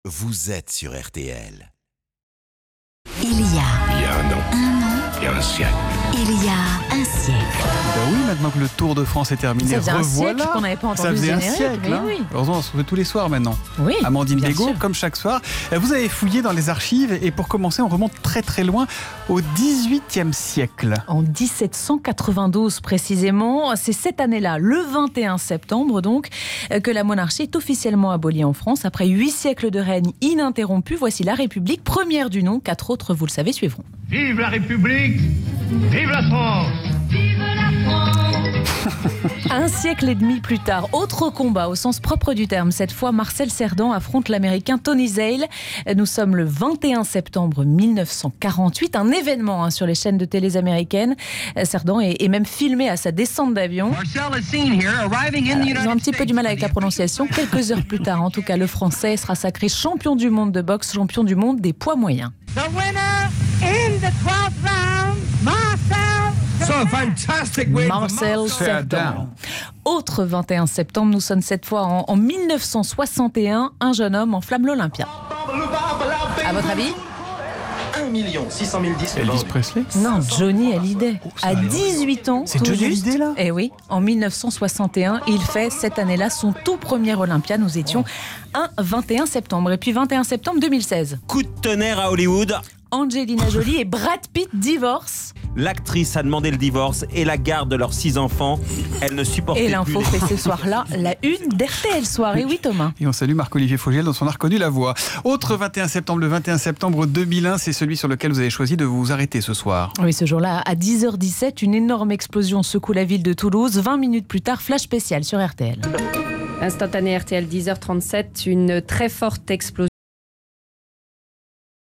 vous êtes sur RTL. Il y a un an, il y a un siècle. Il y a un siècle. Ben oui, maintenant que le Tour de France est terminé, Ça faisait un revoilà. siècle qu'on n'avait pas entendu Ça faisait le un générique, siècle. mais Hein. oui. Heureusement, on se fait tous les soirs maintenant. Oui, Amandine bien Bégaud, sûr. comme chaque soir. Vous avez fouillé dans les archives et pour commencer, on remonte très très loin au XVIIIe siècle. En 1792 précisément, c'est cette année-là, le 21 septembre donc, que la monarchie est officiellement abolie en France. Après 8 siècles de règne ininterrompu, voici la République, première du nom. 4 autres, vous le savez, suivront. Vive la République! Vive la France! Un siècle et demi plus tard, autre combat au sens propre du terme. Cette fois, Marcel Cerdan affronte l'Américain Tony Zale. Nous sommes le 21 septembre 1948, un événement sur les chaînes de télé américaines. Cerdan est même filmé à sa descente d'avion. Ils ont un petit peu du mal avec la prononciation. Quelques heures plus tard, en tout cas, le Français sera sacré champion du monde de boxe, champion du monde des poids moyens. The winner in the 12th round, Marcel! So fantastic win Marcel Cerdan. Autre 21 septembre, nous sommes cette fois en 1961, un jeune homme enflamme l'Olympia. À votre avis ? 1 600 000 disques. Elvis Presley. Non, Johnny Hallyday. À 18 ans, C'est tout Johnny juste. Hallyday, là ? Eh oui, en 1961, il fait cette année-là son tout premier Olympia. Nous étions un 21 septembre. Et puis 21 septembre 2016. Coup de tonnerre à Hollywood. Angelina Jolie et Brad Pitt divorcent. L'actrice a demandé le divorce et la garde de leurs 6 enfants. Elle ne supportait Et plus. l'info fait ce soir-là la une d'RTL Soirée. Oui, Thomas. Et on salue Marc-Olivier Fogiel dont on a reconnu la voix. Autre 21 septembre, le 21 septembre 2001, c'est celui sur lequel vous avez choisi de vous arrêter ce soir. Oui, ce jour-là, à 10h17, une énorme explosion secoue la ville de Toulouse. 20 minutes plus tard, flash spécial sur RTL. Instantané RTL 10h37, une très forte explosion.